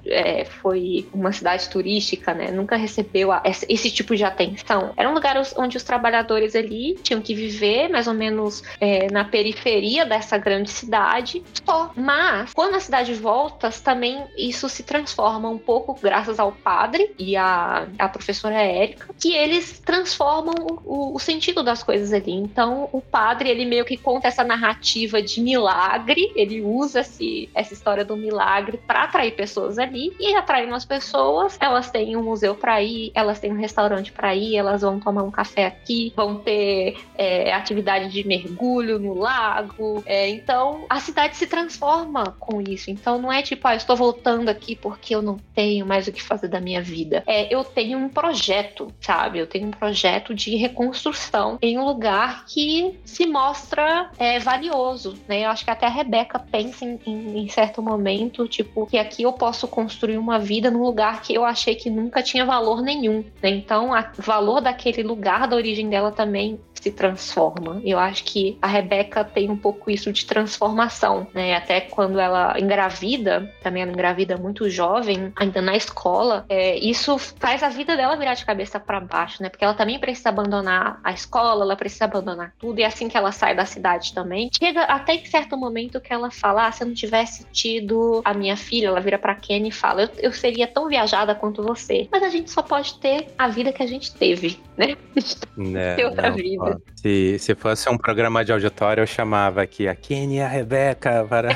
foi uma cidade turística, né, nunca recebeu esse tipo de atenção. Era um lugar onde os trabalhadores ali tinham que viver mais ou menos na periferia dessa grande cidade só. Mas quando a cidade volta, também isso se transforma um pouco graças ao padre e a professora Érica, que eles transformam o sentido das coisas ali. Então o padre, ele meio que conta essa narrativa de milagre, ele usa essa história do milagre para atrair pessoas ali, e atraindo as pessoas, elas têm um museu para ir, elas têm um restaurante para ir, elas vão tomar um café aqui, vão ter atividade de mergulho no lago. Então a cidade se transforma com isso. Então não é tipo, eu estou voltando aqui porque eu não tenho mais o que fazer da minha vida. Eu tenho um projeto, sabe? Eu tenho um projeto de reconstrução em um lugar que se mostra valioso, né? Eu acho que até a Rebeca pensa em certo momento, tipo, que aqui eu posso construir uma vida num lugar que eu achei que nunca tinha valor nenhum, né? Então o valor daquele lugar da origem dela também se transforma. Eu acho que a Rebeca tem um pouco isso de transformação, né? Até quando ela engravida, também ela engravida muito jovem, ainda na escola, isso faz a vida dela virar de cabeça para baixo, né? Porque ela também precisa abandonar a escola, ela precisa abandonar tudo, e assim que ela sai da cidade também, chega até em certo momento que ela fala, se eu não tivesse tido a minha filha, ela vira pra Kenny e fala, eu seria tão viajada quanto você, mas a gente só pode ter a vida que a gente teve, né? Ter outra vida. Se fosse um programa de auditório, eu chamava aqui a Kenny e a Rebeca para...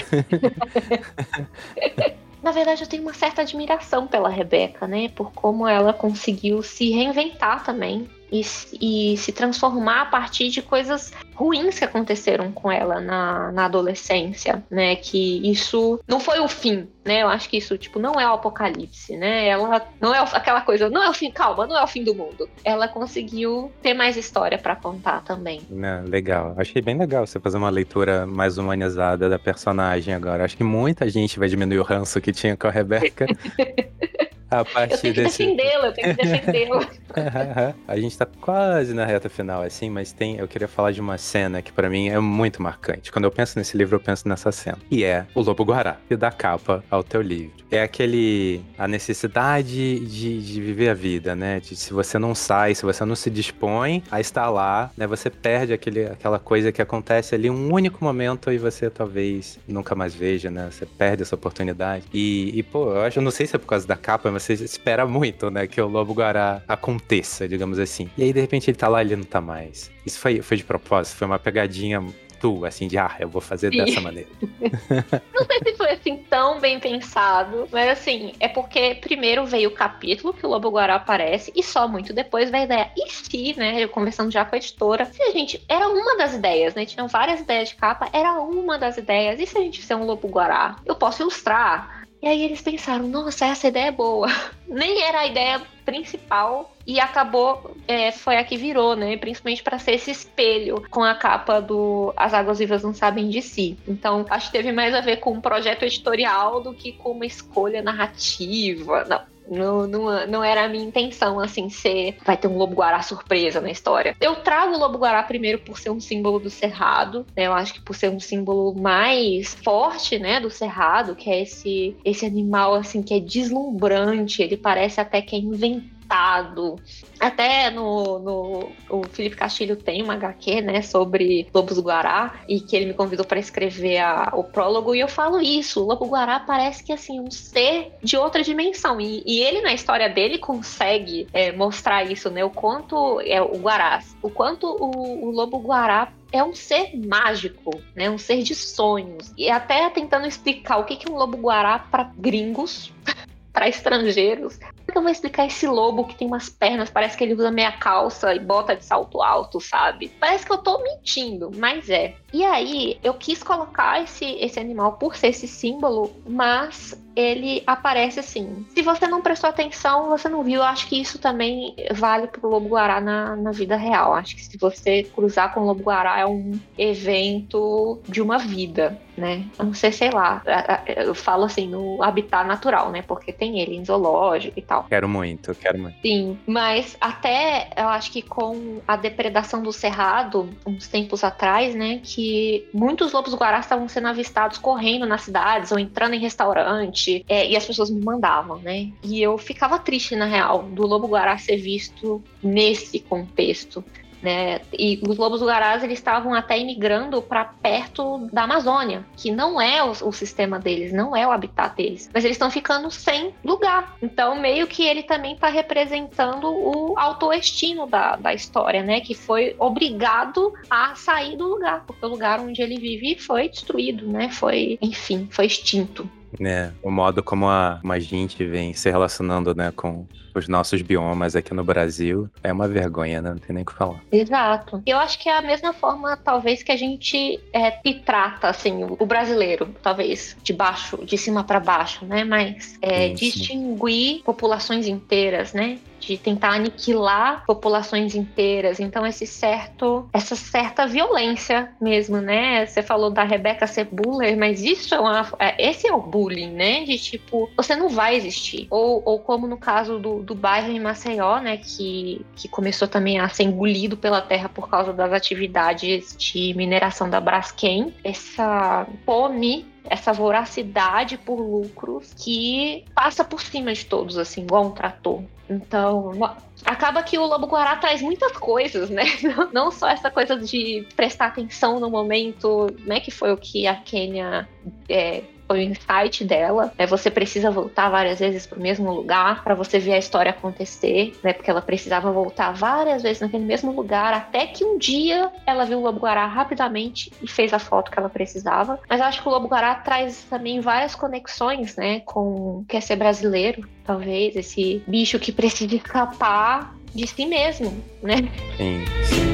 Na verdade, eu tenho uma certa admiração pela Rebeca, né? Por como ela conseguiu se reinventar também e se transformar a partir de coisas ruins que aconteceram com ela na adolescência, né? Que isso não foi o fim, né? Eu acho que isso, tipo, não é o apocalipse, né? Ela não é aquela coisa, não é o fim, calma, não é o fim do mundo. Ela conseguiu ter mais história pra contar também. Legal. Achei bem legal você fazer uma leitura mais humanizada da personagem agora. Acho que muita gente vai diminuir o ranço que tinha com a Rebeca. A partir eu tenho que defendê-la. A gente tá quase na reta final, assim, mas eu queria falar de uma cena que pra mim é muito marcante. Quando eu penso nesse livro, eu penso nessa cena. E é o Lobo-Guará, que dá capa ao teu livro. É a necessidade de viver a vida, né? Se você não sai, se você não se dispõe a estar lá, né? Você perde aquela coisa que acontece ali um único momento e você talvez nunca mais veja, né? Você perde essa oportunidade. Pô, eu não sei se é por causa da capa, mas você espera muito, né? Que o Lobo-Guará aconteça, digamos assim. E aí, de repente, ele tá lá e ele não tá mais. Isso foi de propósito, foi uma pegadinha tua, assim, de eu vou fazer dessa maneira. Não sei se foi assim tão bem pensado, mas assim, é porque primeiro veio o capítulo que o Lobo-Guará aparece e só muito depois veio a ideia. E se, né, eu conversando já com a editora, se a gente, era uma das ideias, né, tinham várias ideias de capa, era uma das ideias, e se a gente fizer um Lobo-Guará? Eu posso ilustrar. E aí eles pensaram, nossa, essa ideia é boa. Nem era a ideia principal e acabou, foi a que virou, né? Principalmente para ser esse espelho com a capa do As Águas Vivas Não Sabem de Si. Então, acho que teve mais a ver com um projeto editorial do que com uma escolha narrativa. Não, Não era a minha intenção, assim, vai ter um lobo-guará surpresa na história. Eu trago o lobo-guará primeiro por ser um símbolo do Cerrado, né? Eu acho que por ser um símbolo mais forte, né, do Cerrado, que é esse animal, assim, que é deslumbrante, ele parece até que é inventado. Até o Felipe Castilho tem uma HQ, né, sobre lobos-guará, e que ele me convidou para escrever o prólogo, e eu falo isso, o lobo-guará parece que, assim, um ser de outra dimensão, e ele, na história dele, consegue mostrar isso, né, o quanto o quanto o lobo-guará é um ser mágico, né? Um ser de sonhos. E até tentando explicar o que é um lobo-guará para gringos, para estrangeiros. Como é que eu vou explicar esse lobo que tem umas pernas, parece que ele usa meia calça e bota de salto alto, sabe? Parece que eu tô mentindo, mas é. E aí, eu quis colocar esse animal por ser esse símbolo, mas ele aparece assim. Se você não prestou atenção, você não viu. Eu acho que isso também vale pro lobo-guará na vida real. Acho que se você cruzar com o lobo-guará, é um evento de uma vida, né? A não ser, sei lá, eu falo assim, no habitat natural, né? Porque tem ele em zoológico e tal. Quero muito. Sim, mas até eu acho que com a depredação do Cerrado, uns tempos atrás, né? Que muitos lobos-guarás estavam sendo avistados correndo nas cidades ou entrando em restaurante, e as pessoas me mandavam, né? E eu ficava triste, na real, do lobo-guará ser visto nesse contexto, né? E os lobos-guarás, eles estavam até imigrando para perto da Amazônia, que não é o sistema deles, não é o habitat deles, mas eles estão ficando sem lugar. Então, meio que ele também está representando o autoestimo da história, né? Que foi obrigado a sair do lugar, porque o lugar onde ele vive foi destruído, né? Foi extinto. Né, o modo como a gente vem se relacionando, né, com os nossos biomas aqui no Brasil é uma vergonha, né? Não tem nem o que falar. Exato. Eu acho que é a mesma forma, talvez, que a gente se trata, assim, o brasileiro, talvez, de cima para baixo, né? Mas distinguir populações inteiras, né? De tentar aniquilar populações inteiras. Então, essa certa violência mesmo, né? Você falou da Rebecca ser buller, mas isso esse é o bullying, né? De tipo, você não vai existir. Ou como no caso do bairro em Maceió, né? Que começou também a ser engolido pela terra por causa das atividades de mineração da Braskem. Essa fome, essa voracidade por lucros que passa por cima de todos, assim, igual um trator. Então, acaba que o lobo-guará traz muitas coisas, né? Não só essa coisa de prestar atenção no momento, né? Que foi o que a Kênia foi o insight dela. Você precisa voltar várias vezes para o mesmo lugar para você ver a história acontecer, né? Porque ela precisava voltar várias vezes naquele mesmo lugar, até que um dia ela viu o lobo-guará rapidamente e fez a foto que ela precisava. Mas eu acho que o lobo-guará traz também várias conexões, né? Com quer ser brasileiro, talvez, esse bicho que precisa escapar de si mesmo, né? Sim.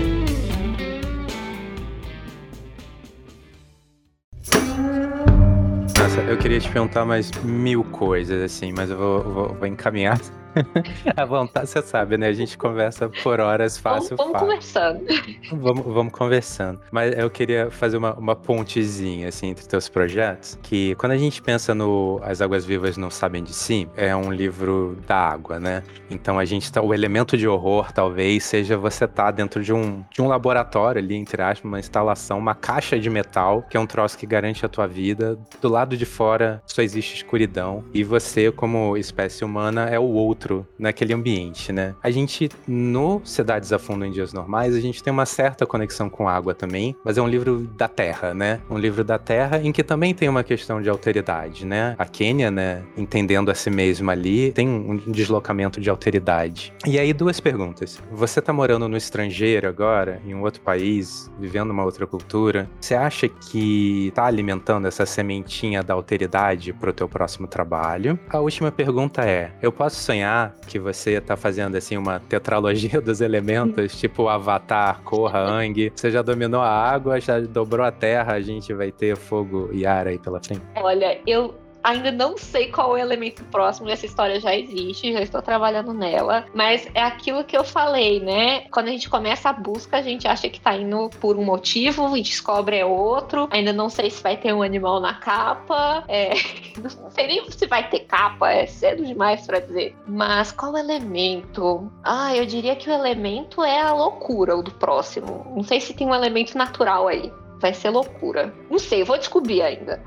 Nossa, eu queria te perguntar mais 1000 coisas, assim, mas eu vou encaminhar à vontade, você sabe, né? A gente conversa por horas, fácil. Vamos conversando. Vamos conversando. Mas eu queria fazer uma pontezinha, assim, entre teus projetos, que quando a gente pensa no As Águas Vivas Não Sabem de Si, é um livro da água, né? Então o elemento de horror, talvez, seja você estar dentro de um laboratório ali, entre aspas, uma instalação, uma caixa de metal, que é um troço que garante a tua vida. Do lado de fora só existe escuridão, e você, como espécie humana, é o outro naquele ambiente, né? A gente, no Cidades a Fundo em Dias Normais, a gente tem uma certa conexão com água também, mas é um livro da terra, né? Um livro da terra em que também tem uma questão de alteridade, né? A Kênia, né, entendendo a si mesma ali, tem um deslocamento de alteridade. E aí, 2 perguntas. Você tá morando no estrangeiro agora, em um outro país, vivendo uma outra cultura, você acha que tá alimentando essa sementinha da alteridade pro teu próximo trabalho? A última pergunta é, eu posso sonhar que você tá fazendo, assim, uma tetralogia dos elementos, tipo Avatar, Korra, Aang. Você já dominou a água, já dobrou a terra, a gente vai ter fogo e ar aí pela frente? Olha, eu Ainda não sei qual é o elemento próximo, essa história já existe, já estou trabalhando nela, mas é aquilo que eu falei, né? Quando a gente começa a busca, a gente acha que tá indo por um motivo e descobre é outro. Ainda não sei se vai ter um animal na capa, não sei nem se vai ter capa, é cedo demais pra dizer. Mas qual o elemento? Eu diria que o elemento é a loucura, o do próximo. Não sei se tem um elemento natural aí. Vai ser loucura. Não sei, eu vou descobrir ainda.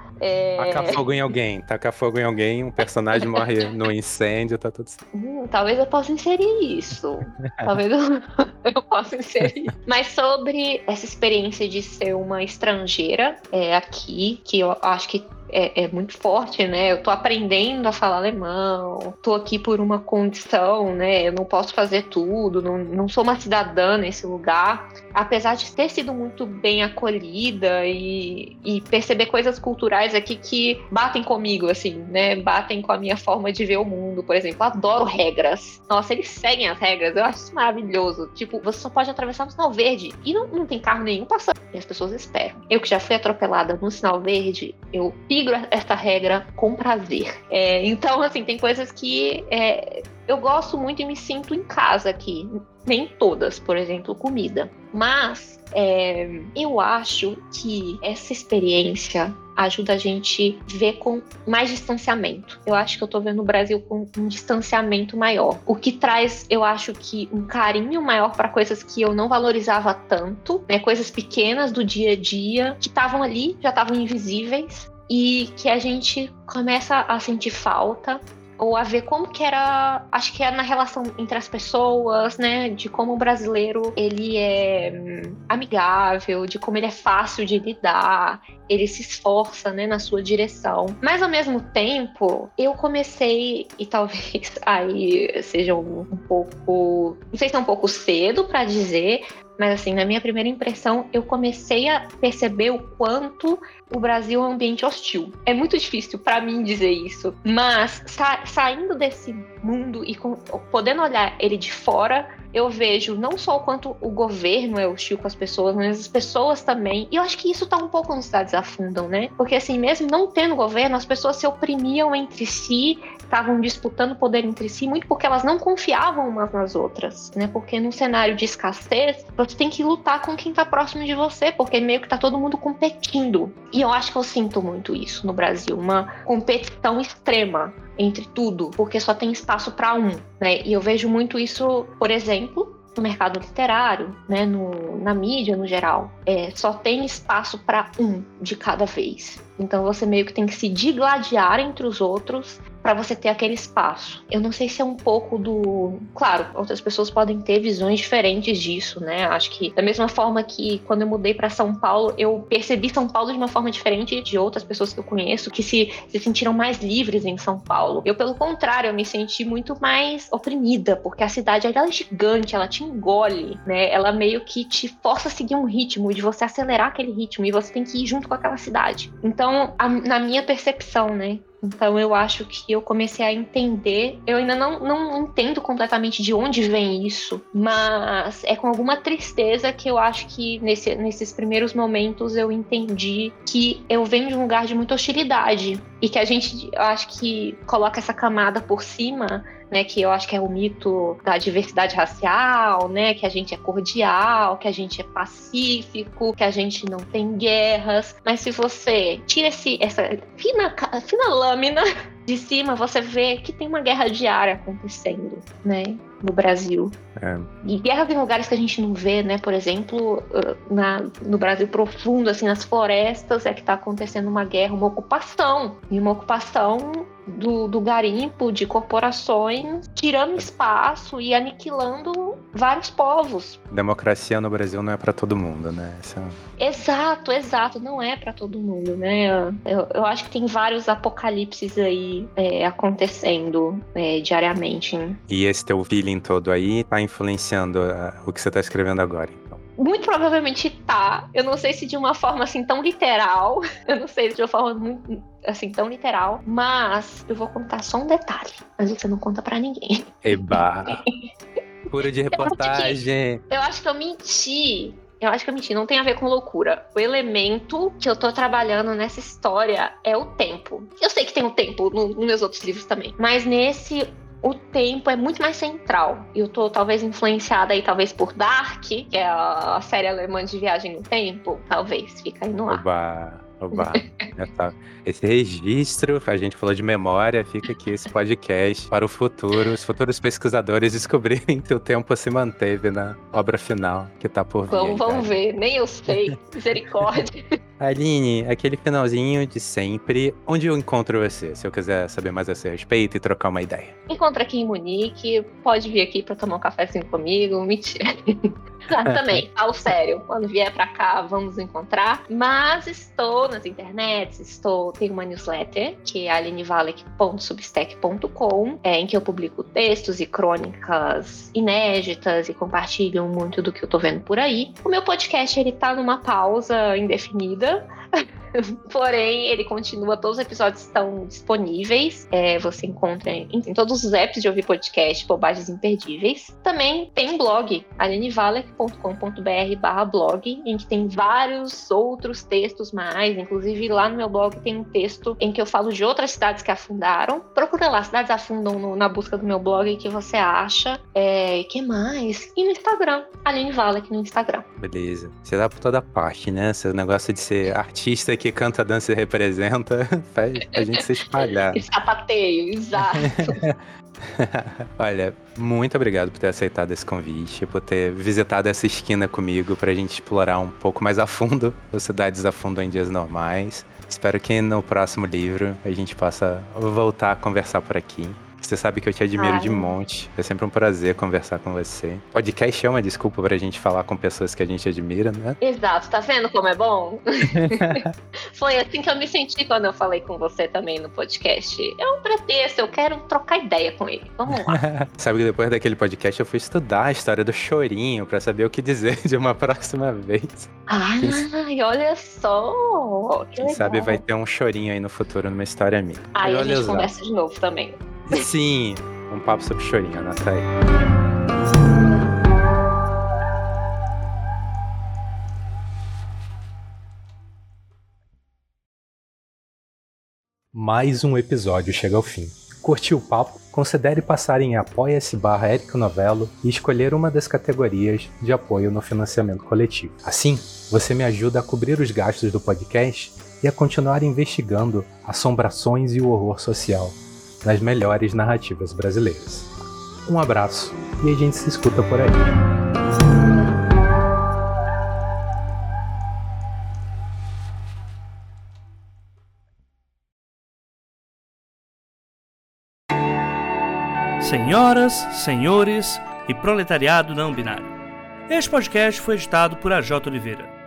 Tacar fogo em alguém, um personagem morre no incêndio, tá tudo certo. Talvez eu possa inserir isso. Talvez eu possa inserir. Mas sobre essa experiência de ser uma estrangeira aqui, que eu acho que é muito forte, né? Eu tô aprendendo a falar alemão, tô aqui por uma condição, né? Eu não posso fazer tudo, não sou uma cidadã nesse lugar. Apesar de ter sido muito bem acolhida e perceber coisas culturais aqui que batem comigo, assim, né? Batem com a minha forma de ver o mundo, por exemplo. Eu adoro regras. Nossa, eles seguem as regras, eu acho isso maravilhoso. Tipo, você só pode atravessar no sinal verde e não tem carro nenhum passando. E as pessoas esperam. Eu que já fui atropelada no sinal verde, eu sigo essa regra com prazer. Então, assim, tem coisas que eu gosto muito e me sinto em casa aqui. Nem todas, por exemplo, comida. Mas eu acho que essa experiência ajuda a gente ver com mais distanciamento. Eu acho que eu tô vendo o Brasil com um distanciamento maior. O que traz, eu acho que um carinho maior para coisas que eu não valorizava tanto, né? Coisas pequenas do dia a dia, que estavam ali, já estavam invisíveis, e que a gente começa a sentir falta, ou a ver como que era, acho que é na relação entre as pessoas, né, de como o brasileiro, ele é amigável, de como ele é fácil de lidar, ele se esforça, né, na sua direção. Mas, ao mesmo tempo, eu comecei, e talvez aí seja um pouco, não sei se é um pouco cedo para dizer, mas, assim, na minha primeira impressão, eu comecei a perceber o quanto o Brasil é um ambiente hostil. É muito difícil para mim dizer isso, mas saindo desse mundo e podendo olhar ele de fora, eu vejo não só o quanto o governo é hostil com as pessoas, mas as pessoas também. E eu acho que isso tá um pouco nos Cidades Afundam, né? Porque, assim, mesmo não tendo governo, as pessoas se oprimiam entre si, estavam disputando poder entre si, muito porque elas não confiavam umas nas outras, né? Porque num cenário de escassez, você tem que lutar com quem tá próximo de você, porque meio que tá todo mundo competindo. E eu acho que eu sinto muito isso no Brasil, uma competição extrema entre tudo, porque só tem espaço para um, né? E eu vejo muito isso, por exemplo, no mercado literário, né? Na mídia no geral. Só tem espaço para um de cada vez. Então você meio que tem que se digladiar entre os outros para você ter aquele espaço. Eu não sei se é um pouco do... Claro, outras pessoas podem ter visões diferentes disso, né? Acho que da mesma forma que quando eu mudei para São Paulo, eu percebi São Paulo de uma forma diferente de outras pessoas que eu conheço, que se sentiram mais livres em São Paulo. Eu, pelo contrário, eu me senti muito mais oprimida, porque a cidade ela é gigante, ela te engole, né? Ela meio que te força a seguir um ritmo, de você acelerar aquele ritmo, e você tem que ir junto com aquela cidade. Então, na minha percepção, né? Então eu acho que eu comecei a entender, eu ainda não entendo completamente de onde vem isso, mas é com alguma tristeza que eu acho que nesses primeiros momentos eu entendi que eu venho de um lugar de muita hostilidade e que a gente, eu acho que coloca essa camada por cima, né, que eu acho que é o mito da diversidade racial, né, que a gente é cordial, que a gente é pacífico, que a gente não tem guerras, mas se você tira essa fina lâmina de cima, você vê que tem uma guerra diária acontecendo, né, no Brasil. E guerras em lugares que a gente não vê, né, por exemplo, no Brasil profundo, assim, nas florestas, é que tá acontecendo uma guerra, uma ocupação, e uma ocupação do garimpo, de corporações, tirando espaço e aniquilando vários povos. Democracia no Brasil não é para todo mundo, né? Exato, não é para todo mundo, né? Eu acho que tem vários apocalipses aí acontecendo diariamente. Né? E esse teu feeling todo aí tá influenciando o que você tá escrevendo agora, então? Muito provavelmente tá. Eu não sei se de uma forma assim tão literal. Eu não sei se de uma forma muito assim tão literal. Mas eu vou contar só um detalhe. Mas você não conta pra ninguém. Eba! Furo de reportagem. Eu acho que eu menti Eu acho que eu menti, não tem a ver com loucura. O elemento que eu tô trabalhando nessa história é o tempo. Eu sei que tem o tempo nos meus outros livros também, mas nesse o tempo é muito mais central. Eu tô talvez influenciada aí, talvez por Dark, que é a série alemã de viagem no tempo. Talvez, fica aí no ar. Oba. Esse registro, a gente falou de memória, fica aqui esse podcast para o futuro, os futuros pesquisadores descobrirem que o tempo se manteve na obra final que tá por vir. Vamos ver, nem eu sei. Misericórdia. Aline, aquele finalzinho de sempre, onde eu encontro você? Se eu quiser saber mais a seu respeito e trocar uma ideia. Encontra aqui em Munique, pode vir aqui pra tomar um cafezinho comigo, mentira. Também, falo sério, quando vier pra cá, vamos encontrar. Mas estou nas internets, tenho uma newsletter, que é alinevalek.substack.com, em que eu publico textos e crônicas inéditas e compartilho muito do que eu tô vendo por aí. O meu podcast, ele tá numa pausa indefinida, porém, ele continua, todos os episódios estão disponíveis. Você encontra em todos os apps de ouvir podcast, bobagens imperdíveis. Também tem um blog, alinevalek.com.br/blog, em que tem vários outros textos mais. Inclusive, lá no meu blog tem um texto em que eu falo de outras cidades que afundaram. Procura lá, Cidades Afundam, na busca do meu blog, que você acha. Que mais? E no Instagram, Aline Valek no Instagram. Beleza. Você dá por toda parte, né? Esse negócio de ser artista que canta, dança e representa, faz a gente se espalhar. Sapateio, exato. Olha, muito obrigado por ter aceitado esse convite, por ter visitado essa esquina comigo, pra gente explorar um pouco mais a fundo as Cidades Afundam em Dias Normais. Espero que no próximo livro a gente possa voltar a conversar por aqui. Você sabe que eu te admiro de monte. É sempre um prazer conversar com você. Podcast é uma desculpa pra gente falar com pessoas que a gente admira, né? Exato, tá vendo como é bom? Foi assim que eu me senti quando eu falei com você também no podcast. É um pretexto, eu quero trocar ideia com ele. Vamos lá. Sabe que depois daquele podcast eu fui estudar a história do chorinho pra saber o que dizer de uma próxima vez. Ai, olha só! Que Quem legal. sabe vai ter um chorinho aí no futuro numa história minha. Aí a gente conversa de novo também. Sim, um papo sobre chorinho, anota aí. Mais um episódio chega ao fim. Curtiu o papo? Considere passar em apoia-se/Érico Novello e escolher uma das categorias de apoio no financiamento coletivo. Assim, você me ajuda a cobrir os gastos do podcast e a continuar investigando assombrações e o horror social nas melhores narrativas brasileiras. Um abraço e a gente se escuta por aí. Senhoras, senhores e proletariado não binário. Este podcast foi editado por AJ Oliveira.